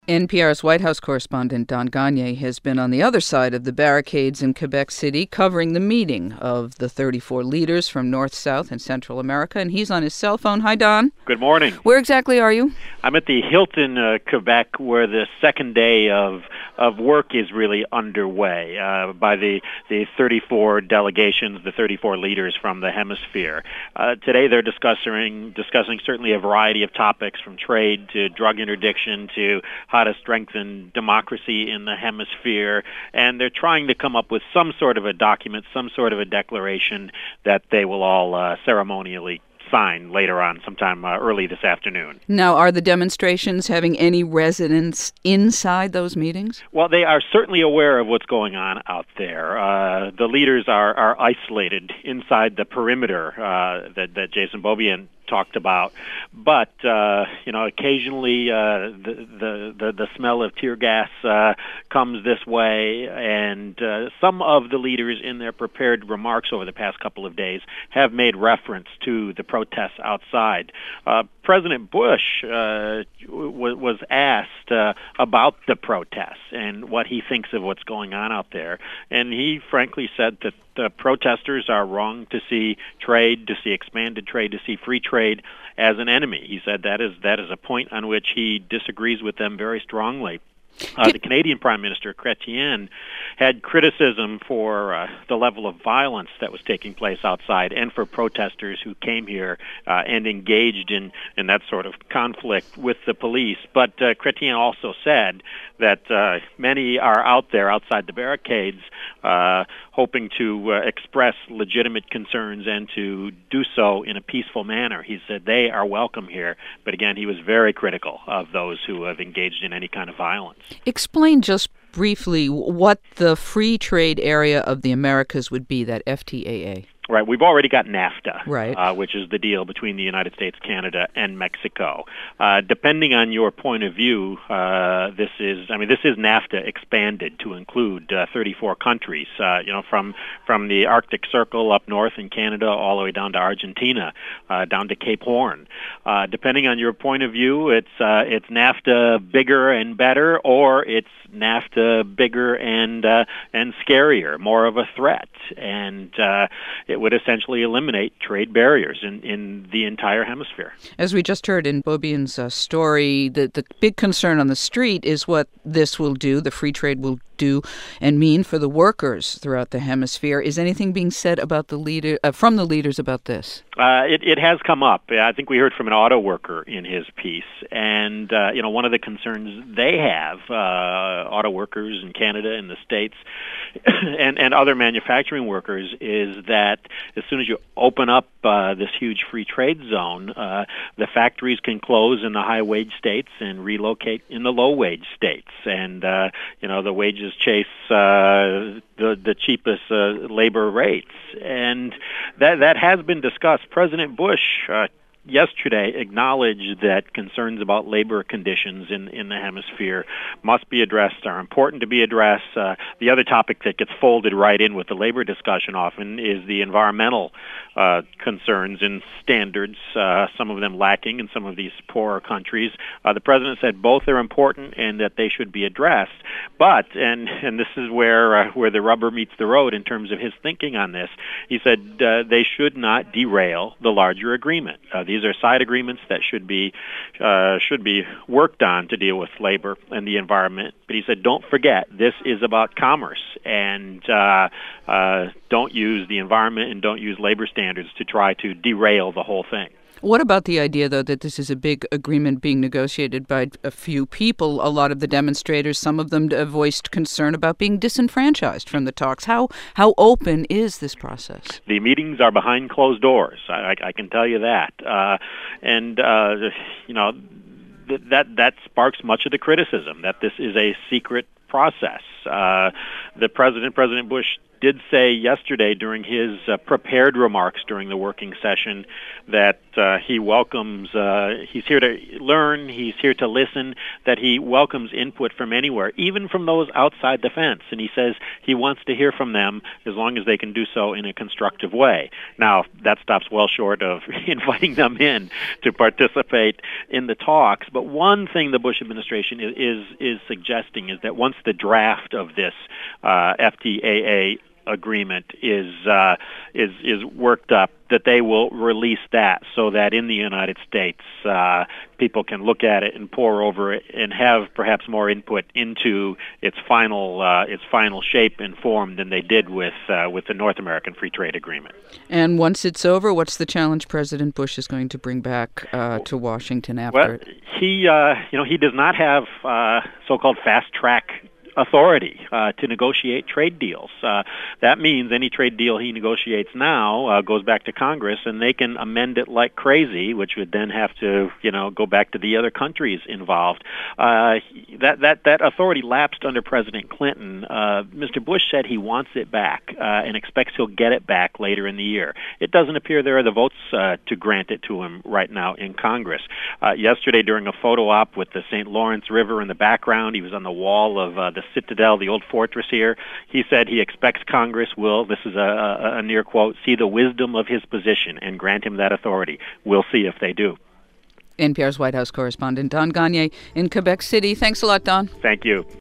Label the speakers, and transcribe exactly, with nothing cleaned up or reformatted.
Speaker 1: N P R's White House correspondent Don Gagné has been on the other side of the barricades in Quebec City covering the meeting of the thirty-four leaders from North, South, and Central America, and he's on his cell phone. Hi, Don.
Speaker 2: Good morning.
Speaker 1: Where exactly are you?
Speaker 2: I'm at the Hilton, uh, Quebec, where the second day of of work is really underway uh, by the, the thirty-four delegations, the thirty-four leaders from the hemisphere. Uh, today they're discussing, discussing certainly a variety of topics from trade to drug interdiction to how to strengthen democracy in the hemisphere, and they're trying to come up with some sort of a document, some sort of a declaration that they will all uh, ceremonially sign later on, sometime uh, early this afternoon.
Speaker 1: Now, are the demonstrations having any resonance inside those meetings?
Speaker 2: Well, they are certainly aware of what's going on out there. Uh, the leaders are, are isolated inside the perimeter uh, that, that Jason Beaubien talked about, but uh, you know, occasionally uh, the, the the the smell of tear gas uh, comes this way, and uh, some of the leaders in their prepared remarks over the past couple of days have made reference to the protests outside. Uh, President Bush uh, w- was asked uh, about the protests and what he thinks of what's going on out there, and he frankly said that the protesters are wrong to see trade, to see expanded trade, to see free trade as an enemy. He said that is that is a point on which he disagrees with them very strongly. Uh, the Canadian Prime Minister, Chrétien, had criticism for uh, the level of violence that was taking place outside and for protesters who came here uh, and engaged in, in that sort of conflict with the police. But uh, Chrétien also said that uh, many are out there outside the barricades uh, hoping to uh, express legitimate concerns and to do so in a peaceful manner. He said they are welcome here, but again, he was very critical of those who have engaged in any kind of violence.
Speaker 1: Explain just briefly what the free trade area of the Americas would be, that F T A A.
Speaker 2: Right. We've already got NAFTA,
Speaker 1: right.
Speaker 2: uh, which is the deal between the United States, Canada, and Mexico. Uh, depending on your point of view, uh, this is, I mean, this is NAFTA expanded to include uh, thirty-four countries, uh, you know, from from the Arctic Circle up north in Canada all the way down to Argentina, uh, down to Cape Horn. Uh, depending on your point of view, it's uh, it's NAFTA bigger and better, or it's NAFTA bigger and uh, and scarier, more of a threat, and uh, it would essentially eliminate trade barriers in, in the entire hemisphere.
Speaker 1: As we just heard in Beaubien's uh, story, the, the big concern on the street is what this will do, the free trade will do and mean for the workers throughout the hemisphere. Is anything being said about the leader uh, from the leaders about this?
Speaker 2: Uh, it, it has come up. I think we heard from an auto worker in his piece, and uh, you know, one of the concerns they have, uh, auto workers in Canada and the States, and, and other manufacturing workers, is that as soon as you open up uh, this huge free trade zone, uh, the factories can close in the high wage states and relocate in the low wage states, and uh, you know, the wages chase uh, the the cheapest uh, labor rates, and that that has been discussed. President Bush uh, yesterday acknowledged that concerns about labor conditions in, in the hemisphere must be addressed, are important to be addressed. Uh, the other topic that gets folded right in with the labor discussion often is the environmental uh, concerns and standards, uh, some of them lacking in some of these poorer countries. Uh, the president said both are important and that they should be addressed. But, and, and this is where, uh, where the rubber meets the road in terms of his thinking on this, he said uh, they should not derail the larger agreement. Uh, These are side agreements that should be uh, should be worked on to deal with labor and the environment. But he said, don't forget, this is about commerce, and uh, uh, don't use the environment and don't use labor standards to try to derail the whole thing.
Speaker 1: What about the idea, though, that this is a big agreement being negotiated by a few people? A lot of the demonstrators, some of them voiced concern about being disenfranchised from the talks. How how open is this process?
Speaker 2: The meetings are behind closed doors. I, I can tell you that. Uh, and, uh, you know, th- that, that sparks much of the criticism that this is a secret process. Uh, the president, President Bush, did say yesterday during his uh, prepared remarks during the working session that uh, he welcomes, uh, he's here to learn, he's here to listen, that he welcomes input from anywhere, even from those outside the fence. And he says he wants to hear from them as long as they can do so in a constructive way. Now, that stops well short of inviting them in to participate in the talks. But one thing the Bush administration is is, is suggesting is that once the draft of this uh, F T A A agreement is uh, is is worked up, that they will release that so that in the United States uh, people can look at it and pore over it and have perhaps more input into its final uh, its final shape and form than they did with uh, with the North American Free Trade Agreement.
Speaker 1: And once it's over, what's the challenge President Bush is going to bring back uh, to Washington after
Speaker 2: well,
Speaker 1: it?
Speaker 2: He uh, you know he does not have uh, so-called fast track authority uh, to negotiate trade deals. Uh, that means any trade deal he negotiates now uh, goes back to Congress, and they can amend it like crazy, which would then have to, you know, go back to the other countries involved. Uh, that that that authority lapsed under President Clinton. Uh, Mister Bush said he wants it back uh, and expects he'll get it back later in the year. It doesn't appear there are the votes uh, to grant it to him right now in Congress. Uh, yesterday, during a photo op with the Saint Lawrence River in the background, he was on the wall of uh, the Citadel, the old fortress here. He said he expects Congress will, this is a, a, a near quote, see the wisdom of his position and grant him that authority. We'll see if they do.
Speaker 1: N P R's White House correspondent Don Gagné in Quebec City. Thanks a lot, Don.
Speaker 2: Thank you.